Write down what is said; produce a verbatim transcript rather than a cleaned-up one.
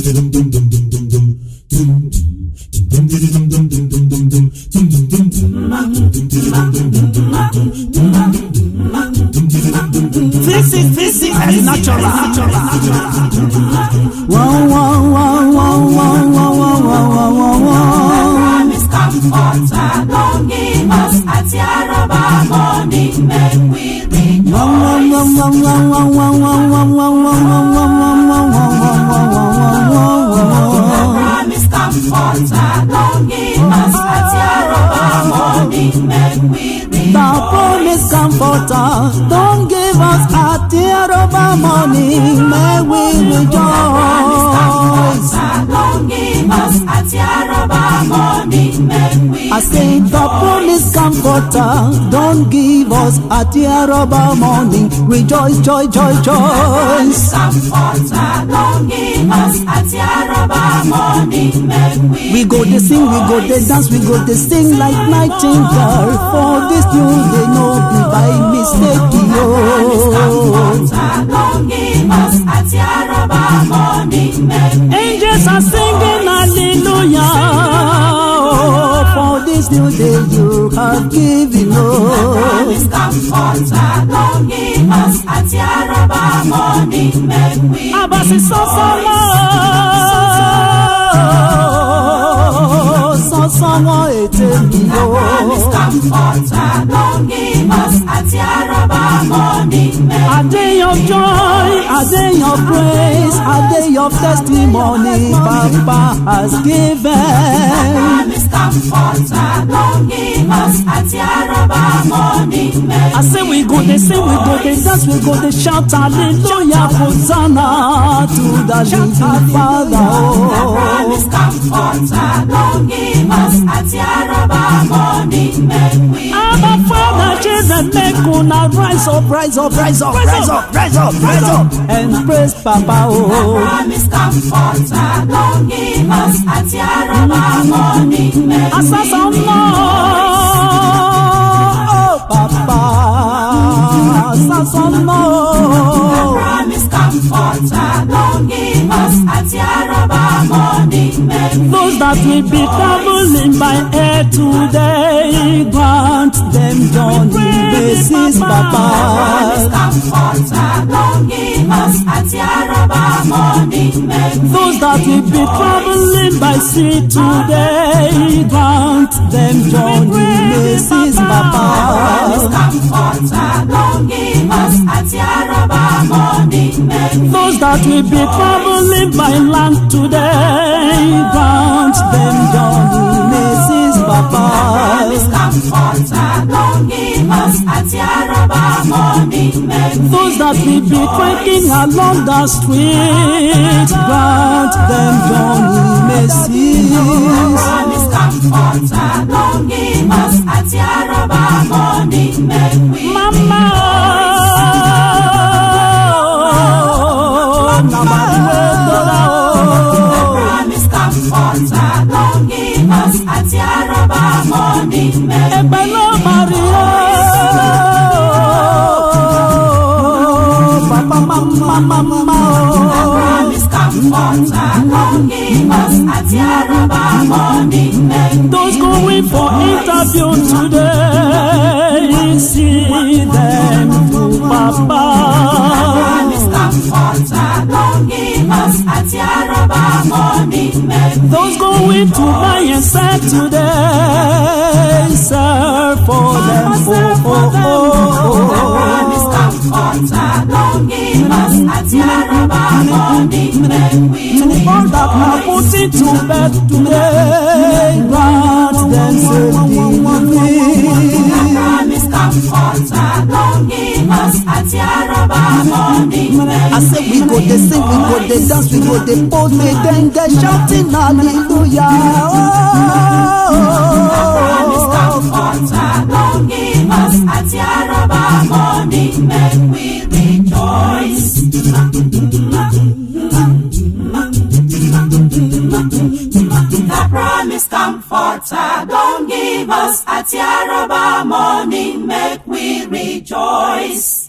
This is this is natural. Wow, wow, wow, wow, wow, wow, wow, wow, wow. Promise comforter, don't give us a terrible money, make we rejoice. Wow, wow, wow, wow, wow, wow, wow, wow, wow, wow, wow. Promise comforter, don't give us a terrible money, make we rejoice. The promise comforter, don't give us a tear of our money, may we rejoice. Don't give us a terrible money, make we I say the promise comforter, don't give us a tear of our money, rejoice, joy, joy, joy. Comforter, don't give us a terrible money, make we We go to sing, we go to dance, we go to sing like nightingale. For this new day, no be by mistake, yo. Don't give us a terrible money, make we Angels are singing hallelujah. For this new day you have given, Promise oh. comforter, don't give us a terrible money, make we Abasi sosama, sosama ete Promise yo. comforter, don't give us a terrible money, make A day of joy, a day of praise, a day of testimony Papa has given. Promise comforter, don't give us a terrible money, make I say we go, they say we go, they dance, we go, they shout hallelujah, Hosanna to the living Father. Promise Oh. comforter, don't give us a terrible money, make we Our Father, children, make una rise up, rise up, rise up, rise up, rise up, rise up, and praise Papa. Oh. Promise comforter, don't give us a terrible money, make we Asasama, oh Papa, Asasama. Promise comforter, don't give us a terrible money, make we Those that will be traveling by air today, grant them journey basis, Promise Papa. comforter, don't give us a terrible money, make we Those that will be traveling by sea today, grant them journey basis, Promise Papa. comforter, don't give us a terrible money, make we Those that will be traveling by land today, grant them journey basis, Papa. Promise comforter, don't give us a terrible money, make we Those that will be trekking along the street, grant them journey mercies. Promise comforter, don't give us a terrible money, make we Mama, oh, Mama, oh, Promise comforter, don't give us a terrible money, make we Ebelo Maria, Papa, Mama, Mama, Promise comforter, don't give us a terrible money, make we those going for interview today, see them to Papa. Promise comforter, don't give us a terrible money, make we Those going to buy and sell today, serve for them. Oh, oh, Promise comforter, don't give us a terrible money, make we to all that are putting to bed today, grant them safety. Promise comforter, don't give us a terrible money, make I say we go they sing, we go they dance, we go they pose, they then they shouting hallelujah. Promise Oh. comforter, don't give us a terrible money, make we rejoice. The promise comforter, don't give us a terrible money, make we rejoice.